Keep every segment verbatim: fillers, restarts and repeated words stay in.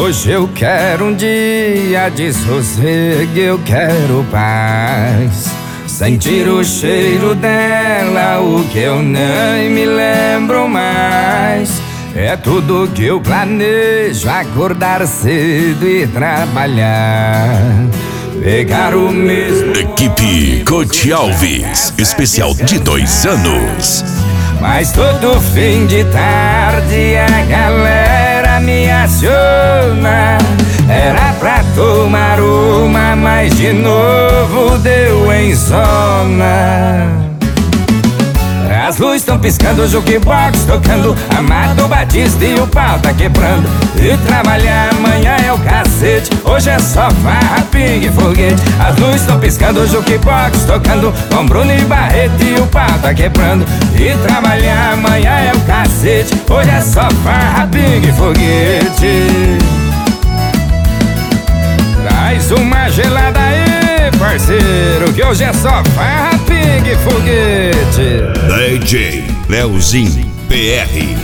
Hoje eu quero um dia de sossego, eu quero paz. Sentir o cheiro dela, o que eu nem me lembro mais. É tudo que eu planejo, acordar cedo e trabalhar. Pegar o mesmo... Equipe Coach Alves, especial de dois anos. Mas todo fim de tarde a galera me aciona. Era pra tomar uma, mas de novo deu em zona. As luzes estão piscando, o jukebox tocando, Amado Batista e o pau tá quebrando. E trabalhar amanhã é o cacete, hoje é só farra, pingue e foguete. As luzes estão piscando, o jukebox tocando, com Bruno e Barreto e o pau tá quebrando. E trabalhar amanhã é o cacete, hoje é só farra, pingue e foguete. Traz uma gelada aí, parceiro, que hoje é só farra, pingue e foguete. D J Leozinho P R.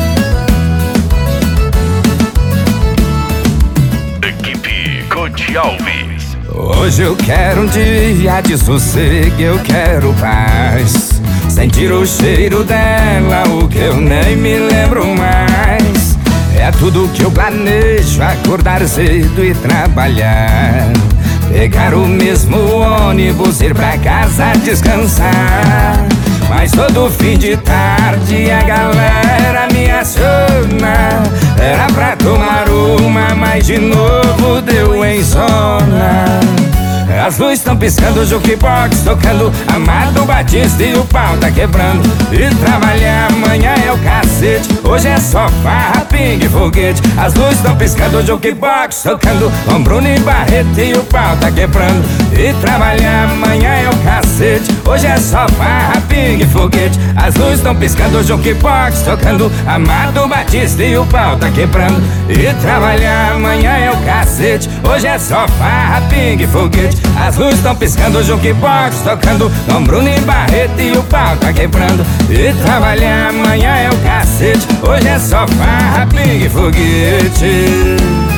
Equipe Coach Alves. Hoje eu quero um dia de sossego, eu quero paz. Sentir o cheiro dela, o que eu nem me lembro mais. É tudo que eu planejo, acordar cedo e trabalhar. Pegar o mesmo ônibus, ir pra casa descansar. Mas todo fim de tarde a galera me aciona. Era pra tomar uma, mas de novo deu em zona. As luzes estão piscando, o jukebox tocando, Amado Batista e o pau tá quebrando. E trabalhar amanhã é o cacete, hoje é só farra, pingue e foguete. As luzes estão piscando, o jukebox tocando, com Bruno e Barreto e o pau tá quebrando. E trabalhar amanhã é o cacete, hoje é só farra, pingue e foguete. As luzes estão piscando, o jukebox tocando, Amado Batista e o pau tá quebrando. E trabalhar amanhã é o cacete, hoje é só farra, pingue e foguete. As luzes estão piscando, o jukebox tocando, com Bruno e Barreto e o pau tá quebrando. E trabalhar amanhã é o cacete, hoje é só farra, pingue e foguete.